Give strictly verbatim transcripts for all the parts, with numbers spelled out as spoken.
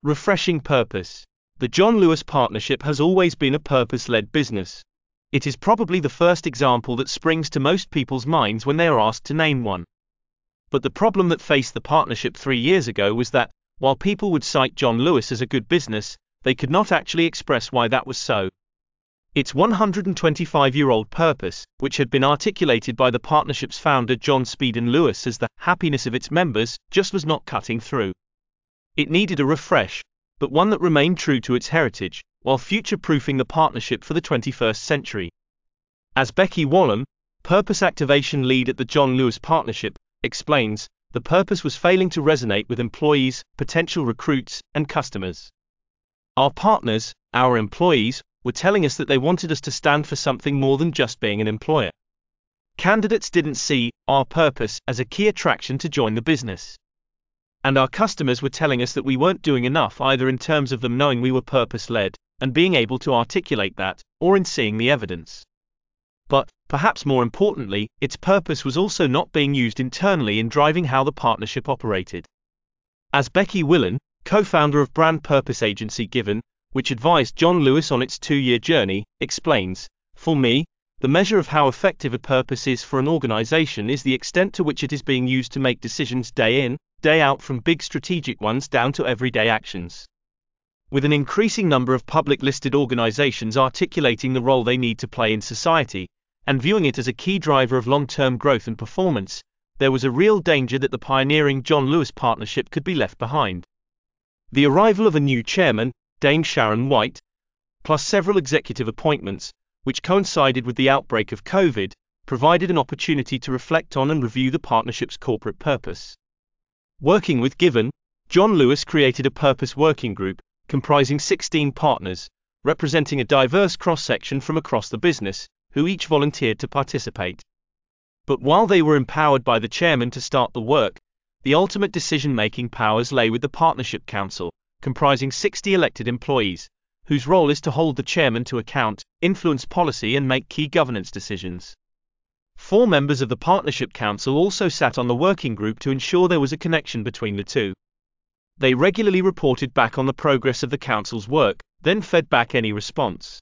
Refreshing purpose. The John Lewis Partnership has always been a purpose-led business. It is probably the first example that springs to most people's minds when they are asked to name one. But the problem that faced the partnership three years ago was that, while people would cite John Lewis as a good business, they could not actually express why that was so. Its one hundred twenty-five-year-old purpose, which had been articulated by the partnership's founder John Speeden Lewis as the happiness of its members, just was not cutting through. It needed a refresh, but one that remained true to its heritage, while future-proofing the partnership for the twenty-first century. As Becky Wallum, Purpose Activation Lead at the John Lewis Partnership, explains, the purpose was failing to resonate with employees, potential recruits, and customers. Our partners, our employees, were telling us that they wanted us to stand for something more than just being an employer. Candidates didn't see our purpose as a key attraction to join the business. And our customers were telling us that we weren't doing enough either in terms of them knowing we were purpose-led, and being able to articulate that, or in seeing the evidence. But, perhaps more importantly, its purpose was also not being used internally in driving how the partnership operated. As Becky Willen, co-founder of brand purpose agency Given, which advised John Lewis on its two-year journey, explains, "For me, the measure of how effective a purpose is for an organization is the extent to which it is being used to make decisions day in, day out, from big strategic ones down to everyday actions. With an increasing number of public-listed organizations articulating the role they need to play in society, and viewing it as a key driver of long-term growth and performance, there was a real danger that the pioneering John Lewis Partnership could be left behind." The arrival of a new chairman, Dame Sharon White, plus several executive appointments, which coincided with the outbreak of COVID, provided an opportunity to reflect on and review the partnership's corporate purpose. Working with Given, John Lewis created a purpose working group, comprising sixteen partners, representing a diverse cross-section from across the business, who each volunteered to participate. But while they were empowered by the chairman to start the work, the ultimate decision-making powers lay with the Partnership Council, comprising sixty elected employees, whose role is to hold the chairman to account, influence policy and make key governance decisions. Four members of the Partnership Council also sat on the working group to ensure there was a connection between the two. They regularly reported back on the progress of the council's work, then fed back any response.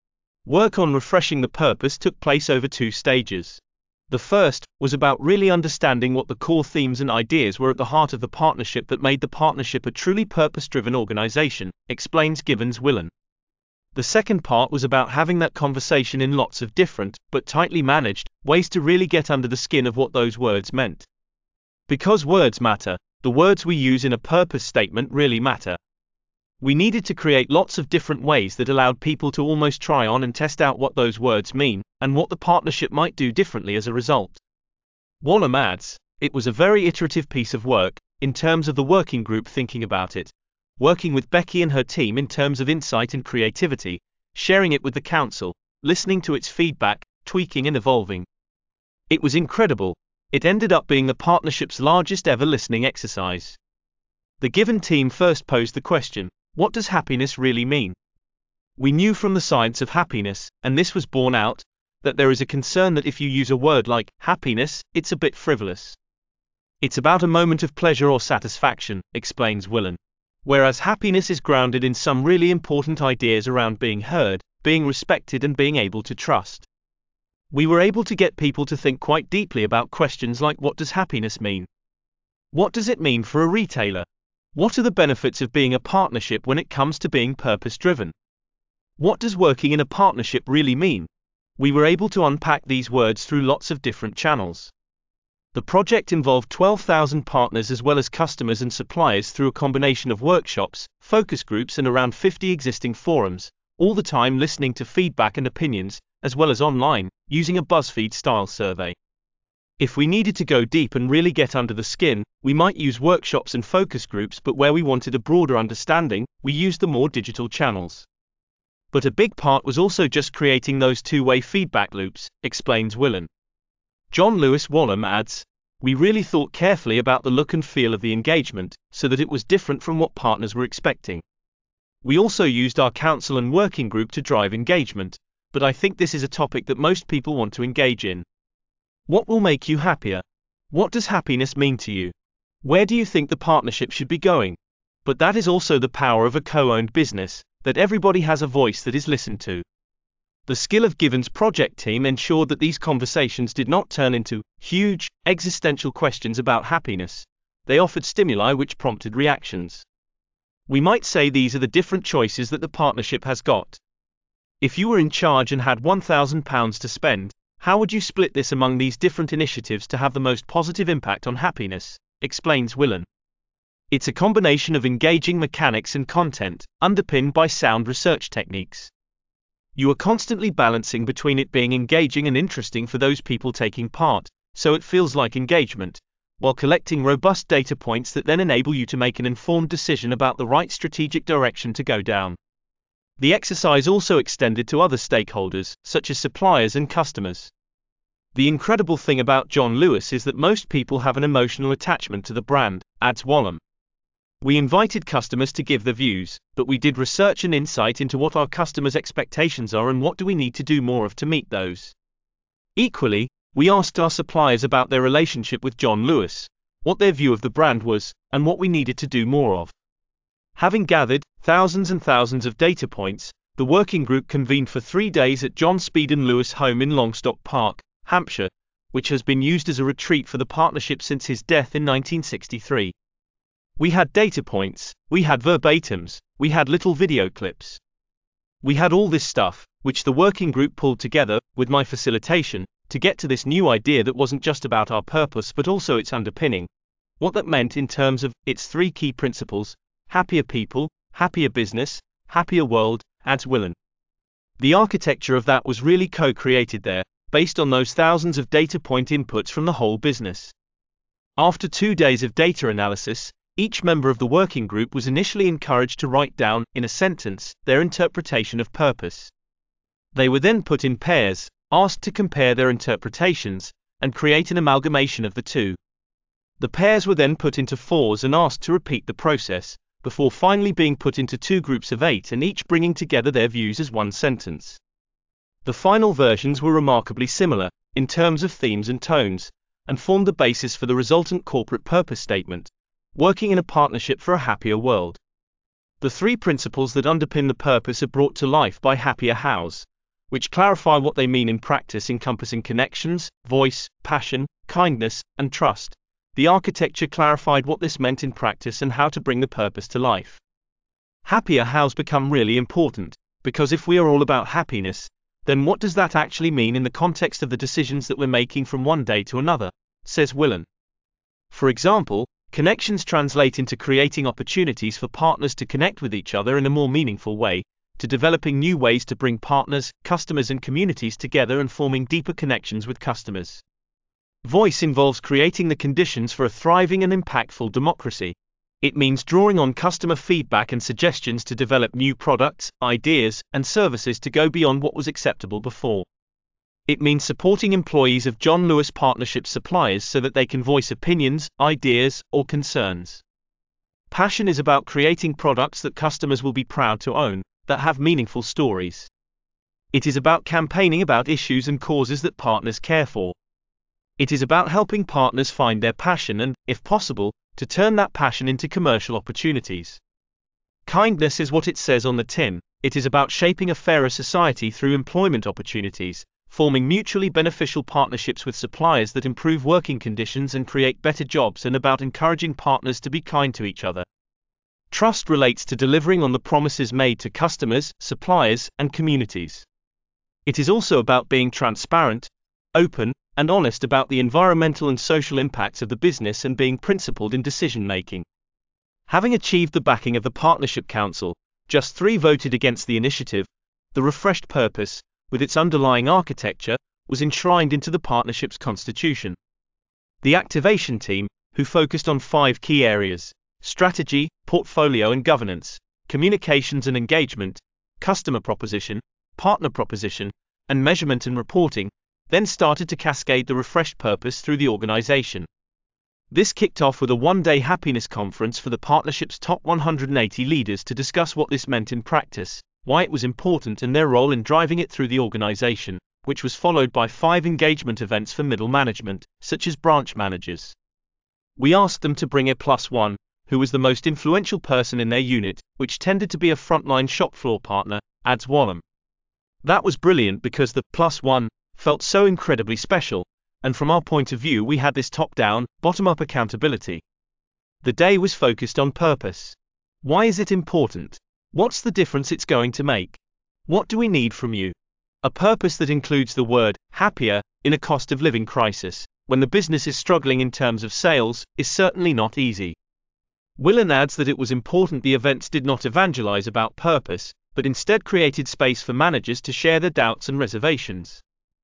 Work on refreshing the purpose took place over two stages. The first was about really understanding what the core themes and ideas were at the heart of the partnership that made the partnership a truly purpose-driven organization, explains Given's Willen. The second part was about having that conversation in lots of different, but tightly managed, ways to really get under the skin of what those words meant. Because words matter, the words we use in a purpose statement really matter. We needed to create lots of different ways that allowed people to almost try on and test out what those words mean, and what the partnership might do differently as a result. Wallum adds, "It was a very iterative piece of work, in terms of the working group thinking about it, working with Becky and her team in terms of insight and creativity, sharing it with the council, listening to its feedback, tweaking and evolving. It was incredible. It ended up being the partnership's largest ever listening exercise." The Given team first posed the question, what does happiness really mean? We knew from the science of happiness, and this was borne out, that there is a concern that if you use a word like happiness, it's a bit frivolous. It's about a moment of pleasure or satisfaction, explains Willen. Whereas happiness is grounded in some really important ideas around being heard, being respected and being able to trust. We were able to get people to think quite deeply about questions like, what does happiness mean? What does it mean for a retailer? What are the benefits of being a partnership when it comes to being purpose-driven? What does working in a partnership really mean? We were able to unpack these words through lots of different channels. The project involved twelve thousand partners as well as customers and suppliers through a combination of workshops, focus groups and around fifty existing forums, all the time listening to feedback and opinions, as well as online, using a BuzzFeed-style survey. If we needed to go deep and really get under the skin, we might use workshops and focus groups, but where we wanted a broader understanding, we used the more digital channels. But a big part was also just creating those two-way feedback loops, explains Willen. John Lewis Wallum adds, "We really thought carefully about the look and feel of the engagement, so that it was different from what partners were expecting. We also used our council and working group to drive engagement, but I think this is a topic that most people want to engage in. What will make you happier? What does happiness mean to you? Where do you think the partnership should be going? But that is also the power of a co-owned business, that everybody has a voice that is listened to. The skill of Given's project team ensured that these conversations did not turn into huge, existential questions about happiness. They offered stimuli which prompted reactions. We might say these are the different choices that the partnership has got. If you were in charge and had one thousand pounds to spend, how would you split this among these different initiatives to have the most positive impact on happiness? Explains Willan. It's a combination of engaging mechanics and content, underpinned by sound research techniques. You are constantly balancing between it being engaging and interesting for those people taking part, so it feels like engagement, while collecting robust data points that then enable you to make an informed decision about the right strategic direction to go down. The exercise also extended to other stakeholders, such as suppliers and customers. The incredible thing about John Lewis is that most people have an emotional attachment to the brand, adds Wallam. We invited customers to give their views, but we did research and insight into what our customers' expectations are and what do we need to do more of to meet those. Equally, we asked our suppliers about their relationship with John Lewis, what their view of the brand was, and what we needed to do more of. Having gathered thousands and thousands of data points, the working group convened for three days at John Speedon Lewis' home in Longstock Park, Hampshire, which has been used as a retreat for the partnership since his death in nineteen sixty-three. We had data points, we had verbatims, we had little video clips. We had all this stuff, which the working group pulled together, with my facilitation, to get to this new idea that wasn't just about our purpose but also its underpinning. What that meant in terms of its three key principles: happier people, happier business, happier world, adds Willan. The architecture of that was really co-created there, based on those thousands of data point inputs from the whole business. After two days of data analysis, each member of the working group was initially encouraged to write down, in a sentence, their interpretation of purpose. They were then put in pairs, asked to compare their interpretations, and create an amalgamation of the two. The pairs were then put into fours and asked to repeat the process, before finally being put into two groups of eight and each bringing together their views as one sentence. The final versions were remarkably similar, in terms of themes and tones, and formed the basis for the resultant corporate purpose statement: working in a partnership for a happier world. The three principles that underpin the purpose are brought to life by Happier Hows, which clarify what they mean in practice, encompassing connections, voice, passion, kindness, and trust. The architecture clarified what this meant in practice and how to bring the purpose to life. Happier Hows become really important, because if we are all about happiness, then what does that actually mean in the context of the decisions that we're making from one day to another, says Willan. For example, connections translate into creating opportunities for partners to connect with each other in a more meaningful way, to developing new ways to bring partners, customers and communities together and forming deeper connections with customers. Voice involves creating the conditions for a thriving and impactful democracy. It means drawing on customer feedback and suggestions to develop new products, ideas, and services to go beyond what was acceptable before. It means supporting employees of John Lewis Partnership suppliers so that they can voice opinions, ideas, or concerns. Passion is about creating products that customers will be proud to own, that have meaningful stories. It is about campaigning about issues and causes that partners care for. It is about helping partners find their passion and, if possible, to turn that passion into commercial opportunities. Kindness is what it says on the tin. It is about shaping a fairer society through employment opportunities, forming mutually beneficial partnerships with suppliers that improve working conditions and create better jobs, and about encouraging partners to be kind to each other. Trust relates to delivering on the promises made to customers, suppliers, and communities. It is also about being transparent, open, and honest about the environmental and social impacts of the business and being principled in decision-making. Having achieved the backing of the Partnership Council, just three voted against the initiative. The refreshed purpose, with its underlying architecture, was enshrined into the partnership's constitution. The activation team, who focused on five key areas: strategy, portfolio and governance, communications and engagement, customer proposition, partner proposition, and measurement and reporting, then started to cascade the refreshed purpose through the organization. This kicked off with a one-day happiness conference for the partnership's top one hundred eighty leaders to discuss what this meant in practice, why it was important and their role in driving it through the organization, which was followed by five engagement events for middle management, such as branch managers. We asked them to bring a plus one, who was the most influential person in their unit, which tended to be a frontline shop floor partner, adds Wallum. That was brilliant because the plus one felt so incredibly special, and from our point of view we had this top-down, bottom-up accountability. The day was focused on purpose. Why is it important? What's the difference it's going to make? What do we need from you? A purpose that includes the word happier in a cost of living crisis, when the business is struggling in terms of sales, is certainly not easy. Willan adds that it was important the events did not evangelize about purpose, but instead created space for managers to share their doubts and reservations.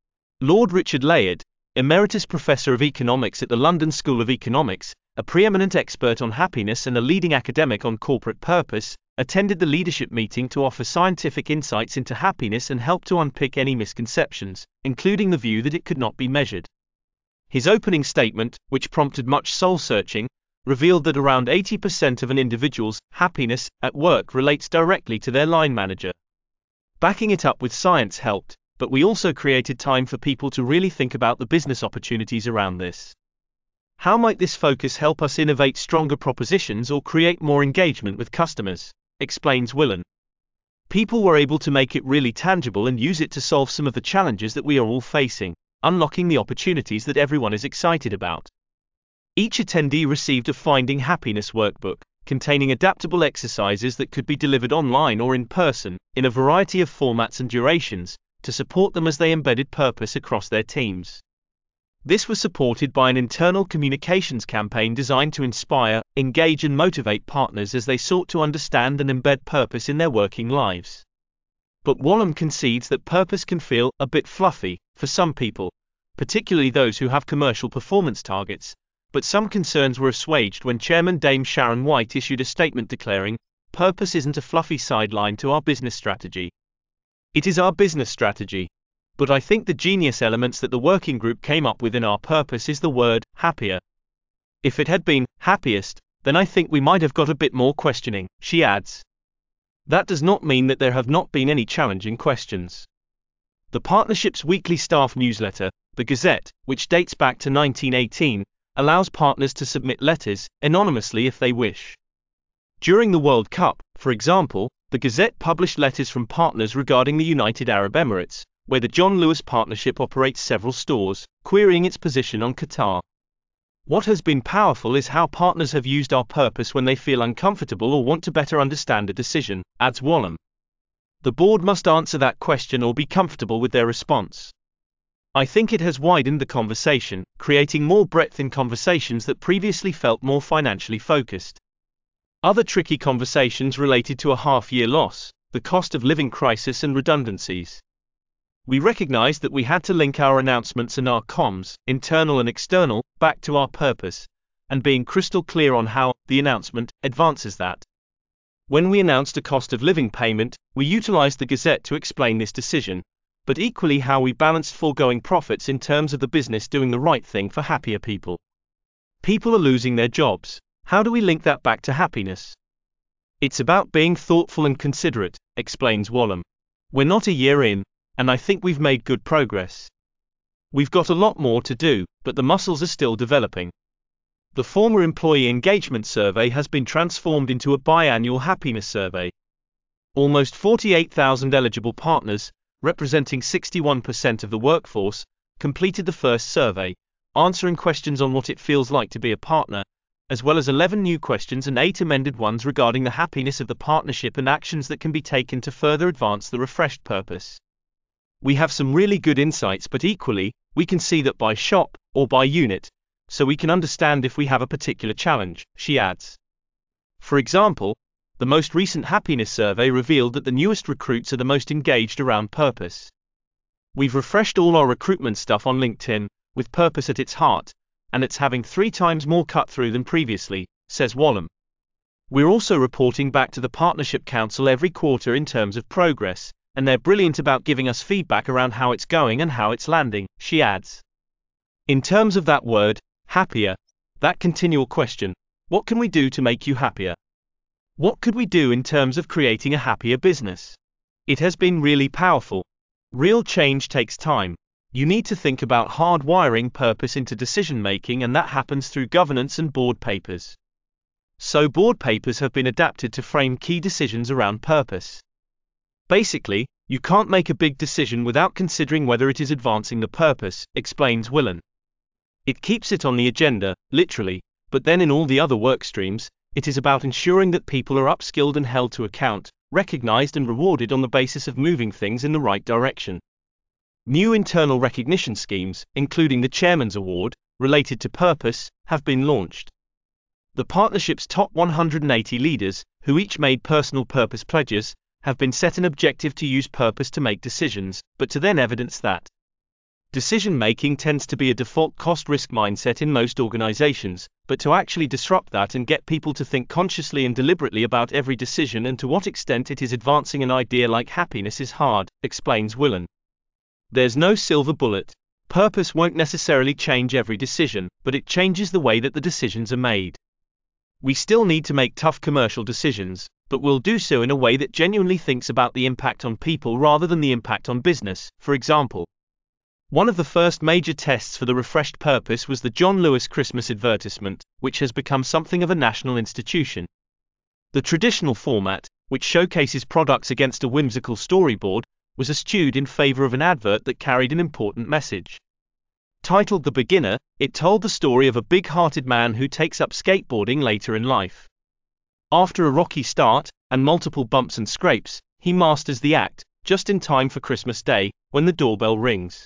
Lord Richard Layard, Emeritus Professor of Economics at the London School of Economics, a preeminent expert on happiness and a leading academic on corporate purpose, attended the leadership meeting to offer scientific insights into happiness and help to unpick any misconceptions, including the view that it could not be measured. His opening statement, which prompted much soul-searching, revealed that around eighty percent of an individual's happiness at work relates directly to their line manager. Backing it up with science helped, but we also created time for people to really think about the business opportunities around this. How might this focus help us innovate stronger propositions or create more engagement with customers? Explains Willan. People were able to make it really tangible and use it to solve some of the challenges that we are all facing, unlocking the opportunities that everyone is excited about. Each attendee received a Finding Happiness workbook, containing adaptable exercises that could be delivered online or in person, in a variety of formats and durations, to support them as they embedded purpose across their teams. This was supported by an internal communications campaign designed to inspire, engage and motivate partners as they sought to understand and embed purpose in their working lives. But Wallum concedes that purpose can feel a bit fluffy for some people, particularly those who have commercial performance targets, but some concerns were assuaged when Chairman Dame Sharon White issued a statement declaring, "Purpose isn't a fluffy sideline to our business strategy. It is our business strategy. But I think the genius elements that the working group came up with in our purpose is the word happier. If it had been happiest, then I think we might have got a bit more questioning," she adds. That does not mean that there have not been any challenging questions. The partnership's weekly staff newsletter, The Gazette, which dates back to nineteen eighteen, allows partners to submit letters anonymously if they wish. During the World Cup, for example, the Gazette published letters from partners regarding the United Arab Emirates, where the John Lewis Partnership operates several stores, querying its position on Qatar. What has been powerful is how partners have used our purpose when they feel uncomfortable or want to better understand a decision, adds Wallum. The board must answer that question or be comfortable with their response. I think it has widened the conversation, creating more breadth in conversations that previously felt more financially focused. Other tricky conversations related to a half-year loss, the cost of living crisis and redundancies. We recognized that we had to link our announcements and our comms, internal and external, back to our purpose, and being crystal clear on how the announcement advances that. When we announced a cost of living payment, we utilized the Gazette to explain this decision, but equally how we balanced foregoing profits in terms of the business doing the right thing for happier people. People are losing their jobs. How do we link that back to happiness? It's about being thoughtful and considerate, explains Wallum. We're not a year in, and I think we've made good progress. We've got a lot more to do, but the muscles are still developing. The former employee engagement survey has been transformed into a biannual happiness survey. Almost forty-eight thousand eligible partners, representing sixty-one percent of the workforce, completed the first survey, answering questions on what it feels like to be a partner, as well as eleven new questions and eight amended ones regarding the happiness of the partnership and actions that can be taken to further advance the refreshed purpose. We have some really good insights, but equally, we can see that by shop, or by unit, so we can understand if we have a particular challenge, she adds. For example, the most recent happiness survey revealed that the newest recruits are the most engaged around purpose. We've refreshed all our recruitment stuff on LinkedIn, with purpose at its heart, and it's having three times more cut-through than previously, says Wallum. We're also reporting back to the Partnership Council every quarter in terms of progress, and they're brilliant about giving us feedback around how it's going and how it's landing, she adds. In terms of that word, happier, that continual question, what can we do to make you happier? What could we do in terms of creating a happier business? It has been really powerful. Real change takes time. You need to think about hardwiring purpose into decision-making, and that happens through governance and board papers. So board papers have been adapted to frame key decisions around purpose. Basically, you can't make a big decision without considering whether it is advancing the purpose, explains Willan. It keeps it on the agenda, literally, but then in all the other work streams, it is about ensuring that people are upskilled and held to account, recognized and rewarded on the basis of moving things in the right direction. New internal recognition schemes, including the Chairman's Award, related to purpose, have been launched. The partnership's top one hundred eighty leaders, who each made personal purpose pledges, have been set an objective to use purpose to make decisions, but to then evidence that. Decision-making tends to be a default cost-risk mindset in most organizations, but to actually disrupt that and get people to think consciously and deliberately about every decision and to what extent it is advancing an idea like happiness is hard, explains Willan. There's no silver bullet. Purpose won't necessarily change every decision, but it changes the way that the decisions are made. We still need to make tough commercial decisions, but we'll do so in a way that genuinely thinks about the impact on people rather than the impact on business, for example. One of the first major tests for the refreshed purpose was the John Lewis Christmas advertisement, which has become something of a national institution. The traditional format, which showcases products against a whimsical storyboard, was eschewed in favor of an advert that carried an important message. Titled The Beginner, it told the story of a big-hearted man who takes up skateboarding later in life. After a rocky start, and multiple bumps and scrapes, he masters the act, just in time for Christmas Day, when the doorbell rings.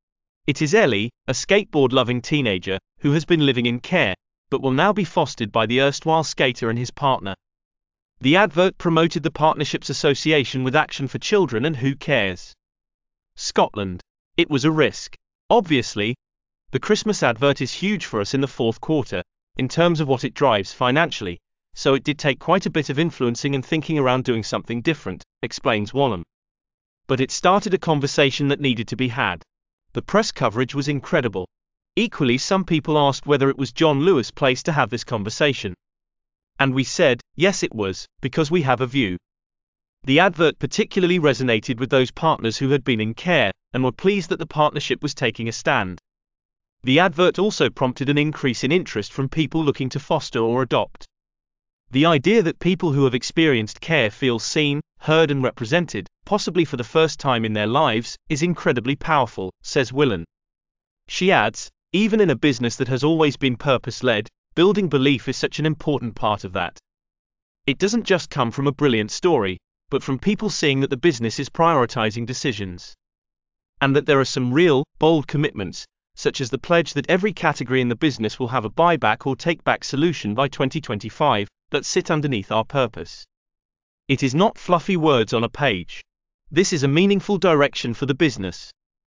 It is Ellie, a skateboard-loving teenager, who has been living in care, but will now be fostered by the erstwhile skater and his partner. The advert promoted the partnership's association with Action for Children and Who Cares? Scotland. It was a risk. Obviously, the Christmas advert is huge for us in the fourth quarter, in terms of what it drives financially, so it did take quite a bit of influencing and thinking around doing something different, explains Wallam. But it started a conversation that needed to be had. The press coverage was incredible. Equally, some people asked whether it was John Lewis' place to have this conversation. And we said, yes it was, because we have a view. The advert particularly resonated with those partners who had been in care, and were pleased that the partnership was taking a stand. The advert also prompted an increase in interest from people looking to foster or adopt. The idea that people who have experienced care feel seen, heard and represented, possibly for the first time in their lives, is incredibly powerful, says Willan. She adds, even in a business that has always been purpose-led, building belief is such an important part of that. It doesn't just come from a brilliant story, but from people seeing that the business is prioritizing decisions. And that there are some real, bold commitments, such as the pledge that every category in the business will have a buyback or take-back solution by twenty twenty-five, that sit underneath our purpose. It is not fluffy words on a page. This is a meaningful direction for the business.